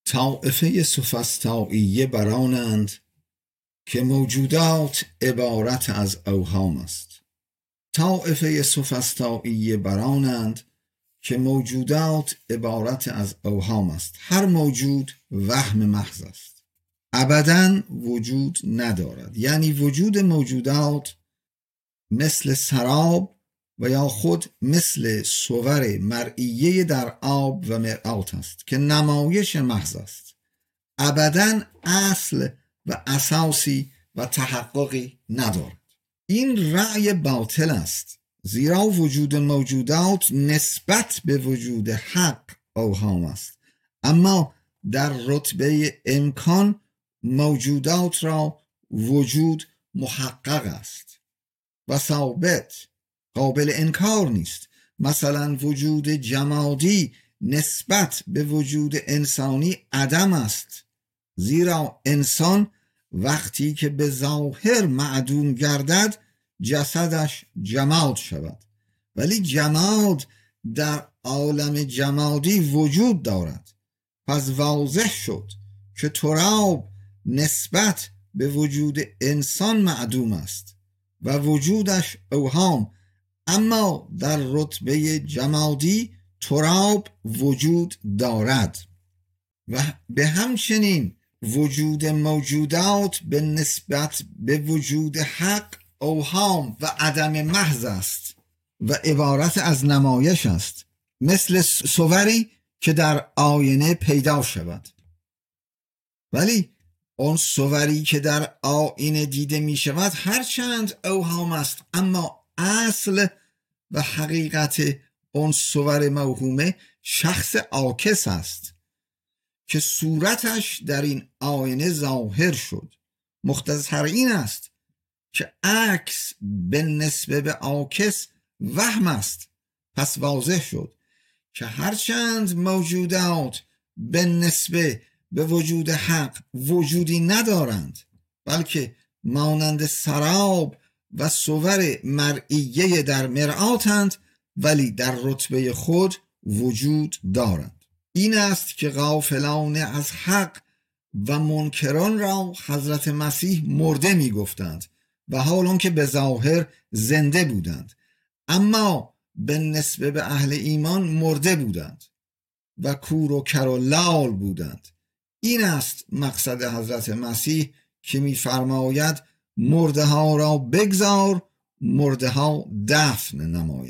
طایفه سوفسطائیه برانند که موجودات عبارت از اوهام است. طایفه سوفسطائیه برانند که موجودات عبارت از اوهام است. هر موجود وهم محض است، ابداً وجود ندارد. یعنی وجود موجودات مثل سراب و یا خود مثل صور مرئیه در آب و مرآت است که نمایش محض است، ابداً اصل و اساسی و تحققی ندارد. این رأی باطل است، زیرا وجود موجودات نسبت به وجود حق اوهام است، اما در رتبه امکان موجودات را وجود محقق است و ثابت، قابل انکار نیست. مثلا وجود جمادی نسبت به وجود انسانی عدم است، زیرا انسان وقتی که به ظاهر معدوم گردد جسدش جماد شود، ولی جماد در عالم جمادی وجود دارد. پس واضح شد که تراب نسبت به وجود انسان معدوم است و وجودش اوهام، اما در رتبه جمادی تراب وجود دارد. و به همچنین وجود موجودات به نسبت به وجود حق اوهام و عدم محض است و عبارت از نمایش است، مثل صوری که در آینه پیدا شود. ولی اون صوری که در آینه دیده می شود هرچند اوهام است، اما اصل و حقیقت اون صور موهومه شخص عاکس است که صورتش در این آینه ظاهر شد. مختصر این است که عکس به نسبت به عاکس وهم است. پس واضح شد که هرچند موجودات به نسبت به وجود حق وجودی ندارند، بلکه مانند سراب و صور مرئیه در مرآتند، ولی در رتبه خود وجود دارند. این است که غافلان از حق و منکران را حضرت مسیح مرده می گفتند و حالان که به ظاهر زنده بودند، اما به نسبت به اهل ایمان مرده بودند و کور و کر و لال بودند. این است مقصد حضرت مسیح که می فرماید مرده ها را بگذار، مرده ها دفن نماید.